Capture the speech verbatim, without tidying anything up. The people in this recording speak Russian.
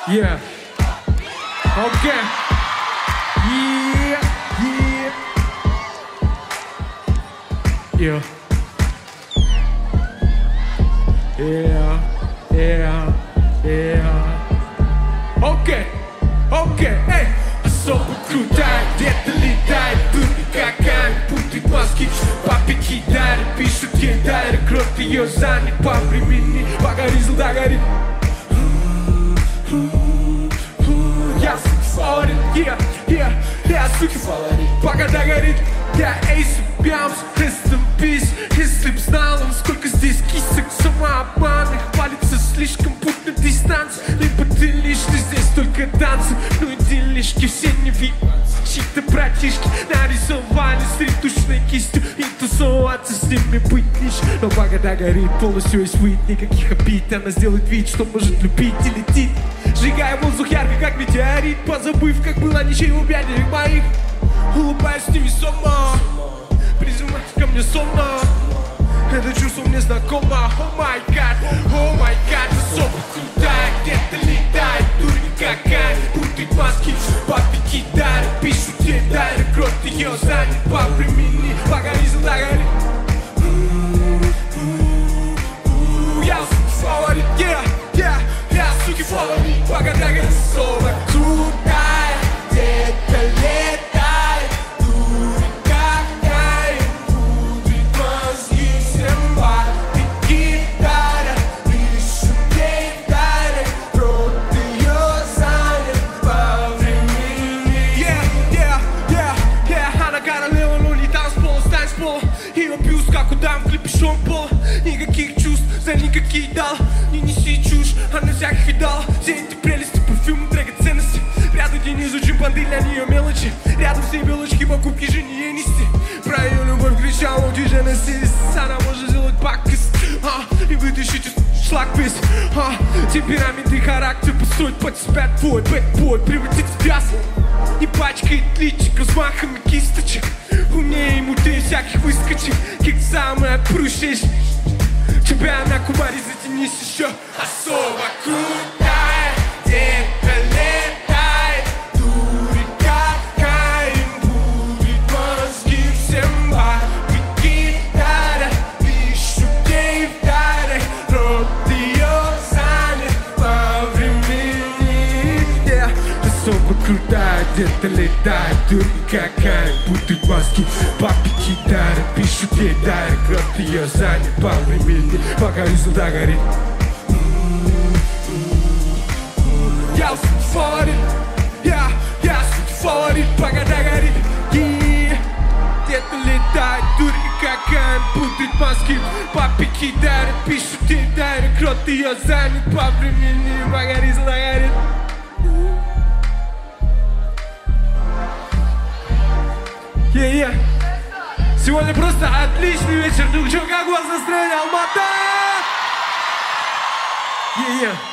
Yeah. Okay. Yeah. Yeah. Yeah. Yeah. Yeah. Yeah. Okay. Okay. Эй. Особо крутая, где-то летает, дури какая, путает мозги, папе кидает, пишет кидает, крот ее занят по времени, пока ризл догорит. Я фаворит, yeah, yeah, я суки фаворит, пока догорит. Я эйс, бямс, rest in peace. Если б знал он, сколько здесь кисок самообманных, палится слишком путь на дистанции. Либо ты лишний, здесь только танцы, ну и делишки все не видно. Чьи-то братишки нарисовали с ретушной кистью, и тусоваться с ними быть лишь. Но пока догорит, полностью весь выйдет, никаких обид. Она сделает вид, что может любить и летит, сжигая воздух ярко, как метеорит, позабыв, как было ничего бядерек моих. Улыбаюсь невесомо, призывается ко мне сонно. Это чувство мне знакомо. О май гад, о май гад. Особо крутая, где-то летает, дури какая, путает мозги, папе кидает, пишут кидает, крот ее занят по времени, пока ризл догорит. Я фаворит, yeah, yeah, я суки фаворит, пока догорит. Особо крутая, где-то летает. Никаких чувств, за никакие дал. Не неси чушь, а на всяких видал. Все эти прелести, парфюмы, драгоценности. Рядом день изучим банды, для нее мелочи. Рядом все белочки, покупки же не нести. Про ее любовь кричал, он Genesis. Она может сделать пакость, а, и вытащить из шлак весь, а. Темперамент и характер построить под себя твой бэтбой, превратить в мясо. Не пачкает личик размахами кисточек. Умнее ему ты всяких выскочек, как самый отпрущий. Тебя на кубаре затянись еще. Особо крутая, где-то летает, дури какая, будет мозги всем бабы кидает, пишу ей в даре, рот ее занят по времени. Yeah. Особо крутая, где-то летает, дури какая, будет мозги, папе кидает, пишут ей даре, крот ее занят по времени, пока ризл догорит. Я фаворит, я, я фаворит, пока догорит. Yeah. Где-то летает, дури какая, путает мозги, папе кидает, пишут ей даре, крот ее занят по времени, пока ризл догорит. Yeah, yeah. Сегодня просто отличный вечер. Ну что, как у вас настроение, Алмата? Yeah, yeah.